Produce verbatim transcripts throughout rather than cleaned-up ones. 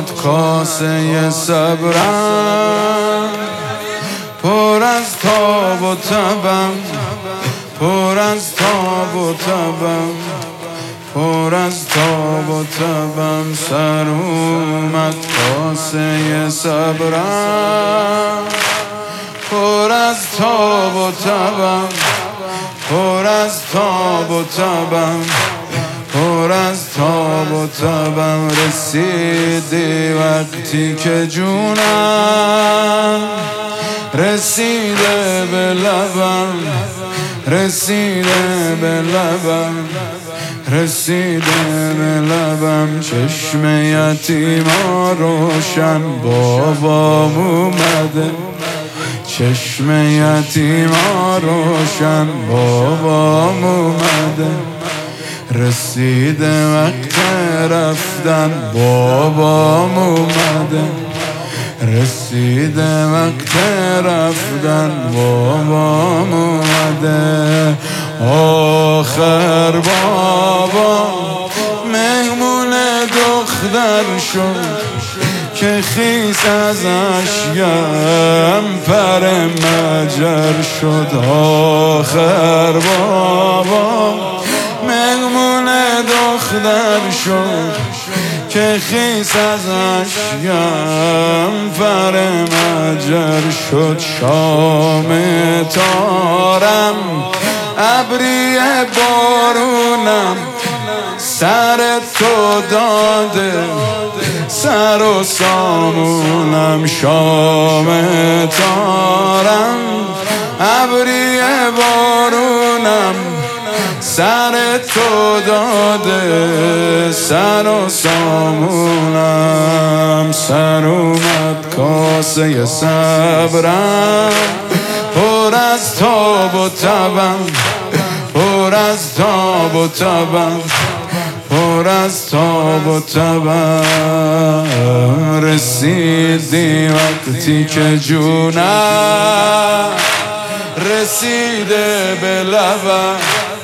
اومد کاسه صبرم، پر از تاب و تبم، پر از تاب و تبم، پر از تاب و تبم. سر اومد کاسه صبرم، پر از تاب و تبم، پر از تاب و تبم، پر از تاب و تبم. رسیدی وقتی که جونم رسیده به لبم، رسیده به لبم، رسیده به لبم. چشم یتیما روشن بابام اومده، چشم یتیما روشن بابام اومده. رسیده وقت رفتن بابام اومده، رسیده وقت رفتن بابام اومده. آخر بابا مهمون دختر شد که خیس ازش یم پر مجر شد. آخر بابا مهمون دختر شد که خیس ازش یم پر مجر شد. شام تارم ابری بارونم سر تو داده، سر و سامونم. شام تارم ابری بارونم سر تو داده، سر و سامونم. سر اومد کاسه صبرم، پر از تاب و تبم، پر از تاب و تبم، پر از تاب و تبم. رسیدی وقتی که جونم رسیده به لبم،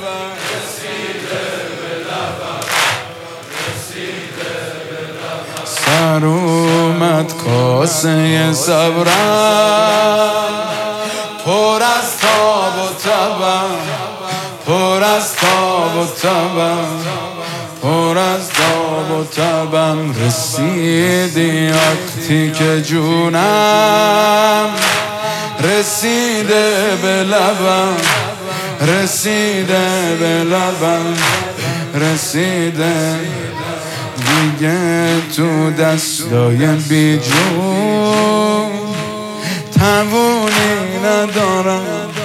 سر اومد کاسه صبرم، پر از تاب و تبم، پر از تاب و تبم، پر از تاب و تبم. رسیدی وقتی که جونم رسیده به لبم، رسیده به لبم، رسیده دیگه تو دستای بیجون توانی ندارم،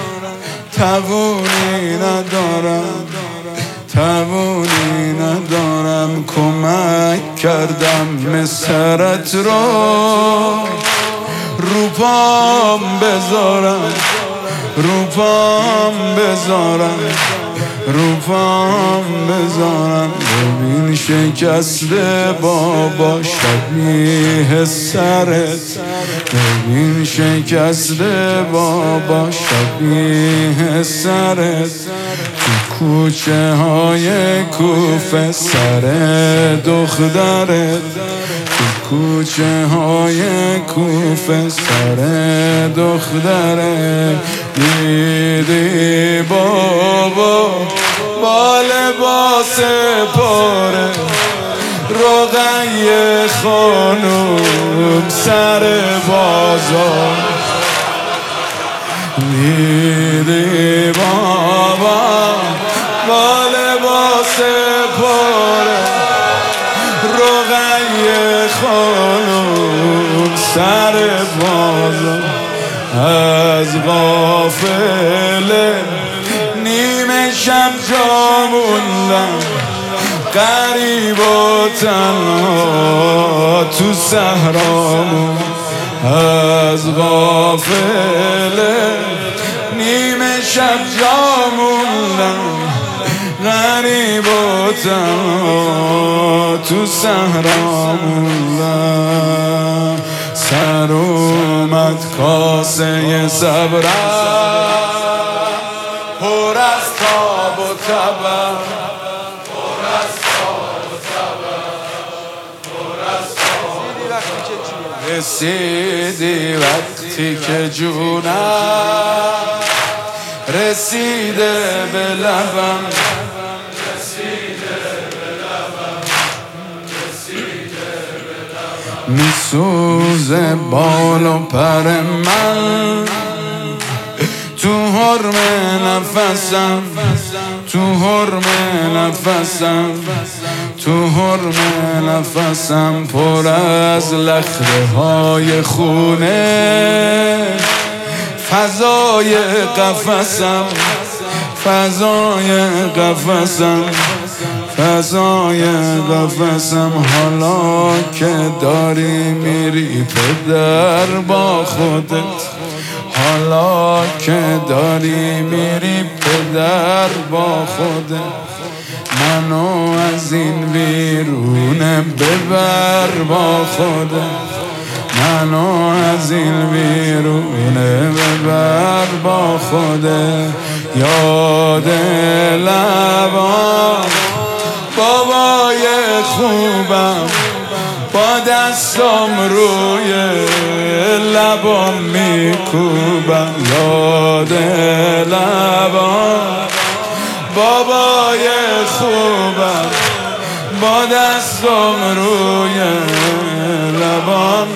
توانی ندارم، توانی ندارم. کمک کردم مسرت رو رو پام بذارم، رو پام بذارم، رو پام بذارم. ببین شکسته بابا شبیه سرت، ببین شکسته بابا شبیه سرت. تو کوچه های کوفه سر دخترت، تو کوچه های کوفه سر دخترت. دیدی بابا با لباس پاره رقیه خانوم سر بازار. دیدی بابا با لباس پاره رقیه خانوم سر بازار. از غافله نیمه شب جا موندم غریب و تنها تو صحرامون. از غافله نیمه شب جا موندم غریب و تنها تو صحرامون. سر اومد کاسه صبرم، پر از تاب و تبم، پر از تاب و تبم، پر از تاب و رسیدی وقتی که جونم رسیده به لبم میسوزه بال و پر من تو حرم نفسم تو حرم نفسم تو حرم نفسم پر از لخته های خونه فضای قفسم فضای قفسم فضای قفسم حالا که داری میری پدر با خودت حالا که داری میری پدر با خودت منو از این ویرونه ببر با خودت منو از این ویرونه ببر با خودت یاد لبان بابای خوبم با دستم روی لبام میکوبم یاد لبان بابای خوبم با دستم روی لبام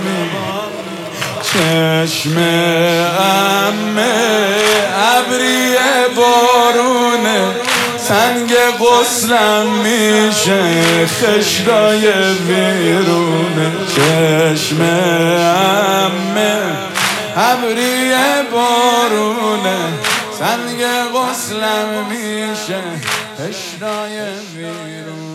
چشم عمه ابری بارونه سنگ غسلم میشه خشتای ویرونه چشم عمه ابری بارونه سنگ غسلم میشه خشتای ویرونه